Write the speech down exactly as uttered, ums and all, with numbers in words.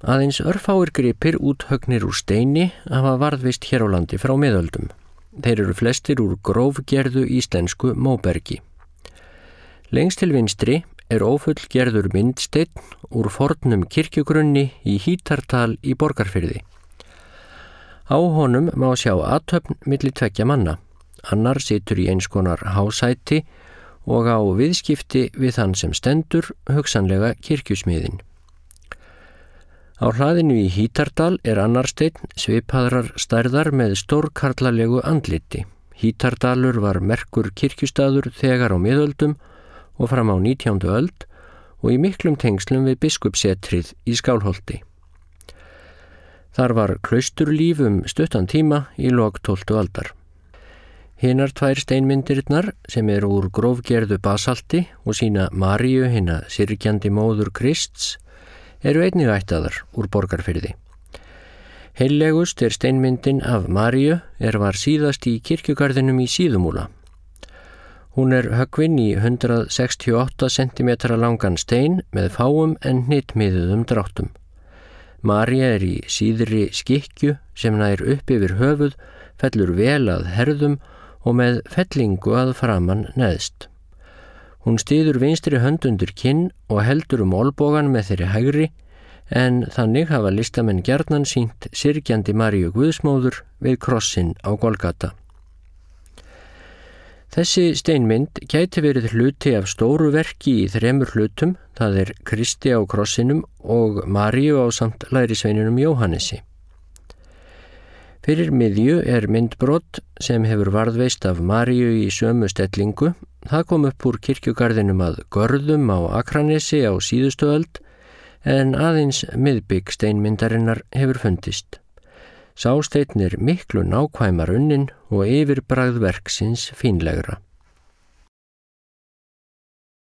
Aðeins örfáir gripir úthögnir úr steini hafa varðveist hér á landi frá miðöldum. Þeir eru flestir úr grófgerðu íslensku móbergi. Lengst til vinstri er ófullgerður myndsteinn úr fornum kirkjugrunni í Hítardal í Borgarfirði. Á honum má sjá athöfn milli tveggja manna. Annar situr í eins konar hásæti og á viðskipti við þann sem stendur, hugsanlega kirkjusmiðin. Á hlaðinu í Hítardal er annar steinn svipaðrar stærðar með stórkarlalegu andliti. Hítardalur var merkur kirkjustaður þegar á miðöldum og fram á nítjándu öld og í miklum tengslum við biskupssetrið í Skálholti. Þar var klausturlíf um stuttan tíma í lok tólftu aldar. Hinar tvær steinmyndirnar sem eru úr grófgerðu basalti og sína Maríu hina syrgjandi móður Krists eru einnig ættaðar úr Borgarfirði. Heillegust er steinmyndin af Maríu er var síðast í kirkjugarðinum í Síðumúla. Hún er höggvin í hundrað sextíu og átta sentimetra langan stein með fáum en hnitmiðuðum dráttum. María er í síðri skikkju sem nær upp yfir höfuð, fellur vel að herðum og með fellingu að framan neðst. Hún styður vinstri hönd undir kinn og heldur um olbogan með þeirri hægri, en þannig hafa listamenn gjarnan sýnt syrgjandi Maríu Guðsmóður við krossinn á Golgata. Þessi steinmynd gæti verið hluti af stóru verki í þremur hlutum, það er Kristi á krossinum og Maríu á samt lærisveininum Jóhannesi. Fyrir miðju er myndbrot sem hefur varðveist af Maríu í sömu stellingu. Það kom upp úr kirkjugarðinum að Görðum á Akranesi á síðustu öld, en aðeins miðbygg steinmyndarinnar hefur fundist. Sá steinn er miklu nákvæmar unnin og yfirbragð verksins fínlegra.